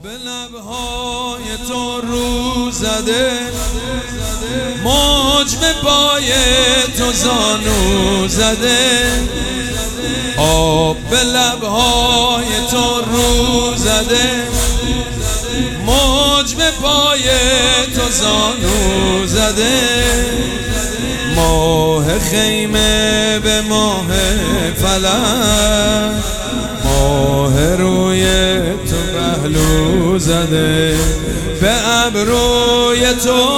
به لبهای تو رو زده، موج به پای تو زانو زده. آب به لبهای تو رو زده، موج به پای تو زانو زده. ماه خیمه به ماه فلک، ماه روی تو پهلو زده. به ابروی تو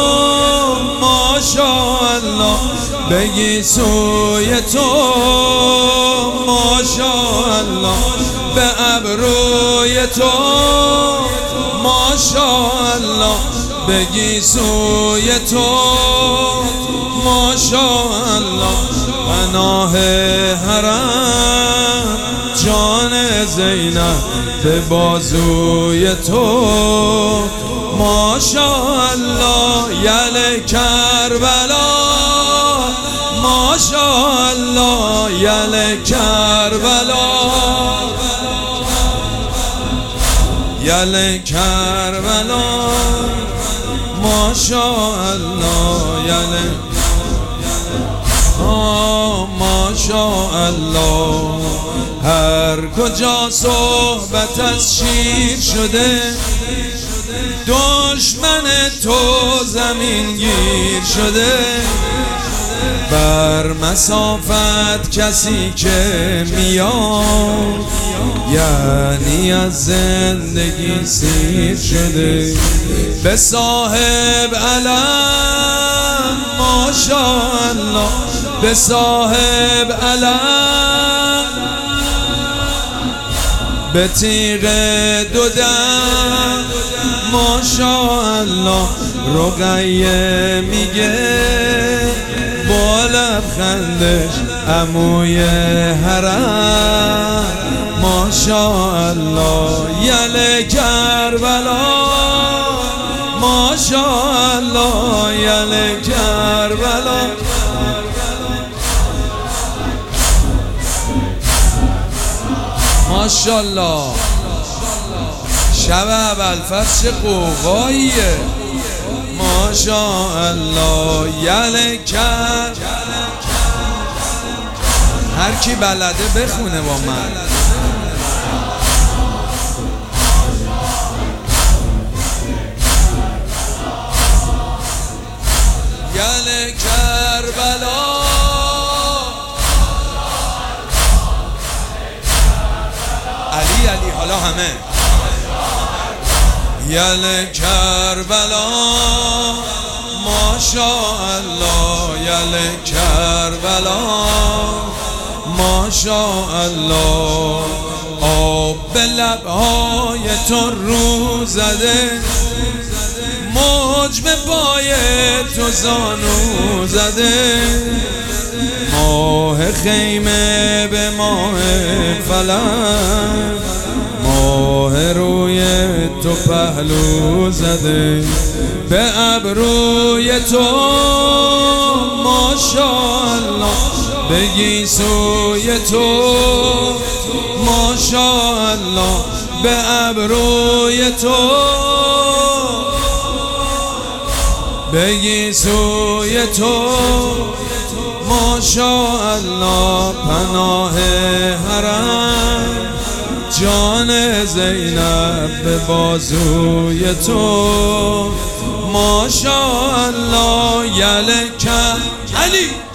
ماشاءالله، بگی سوی تو ماشاءالله. به ابروی تو ماشاءالله، بگی سوی تو ماشاءالله. پناه حرم جان زینب به بازوی تو ماشاءالله. یل کربلا ماشاءالله، یل کربلا، یل کربلا ماشاءالله. یل ماشاءالله. هر کجا صحبت از شیر شده، دشمن تو زمین گیر شده. بر مسافت کسی که میاد، یعنی از زندگی سیر شده. به صاحب علم ماشاءالله، به صاحب علم، به تیغ دو دم ماشاءالله. رقیه میگه با لبخندش عموی حرم ماشاءالله. یل کربلا ماشاءالله، یل کربلا. ماشاءالله. شب ابوالفضل چه قوقاییه ماشاءالله. یل کر، هر کی بلده بخونه با من. یل کربلا علی علی، حالا همه. یل کربلا ماشاءالله، یل کربلا ماشاءالله. آب به لبهای تو رو زده، موج به پای تو زانو زده. ماه خیمه به ماه فلک، ماه روی تو پهلو زده. به ابروی تو ماشاءالله، بگی سوی تو ماشاءالله. به ابروی تو بگی سوی تو ماشاءالله. پناه حرم جان زینب به بازوی تو ماشاءالله. یل کر علی.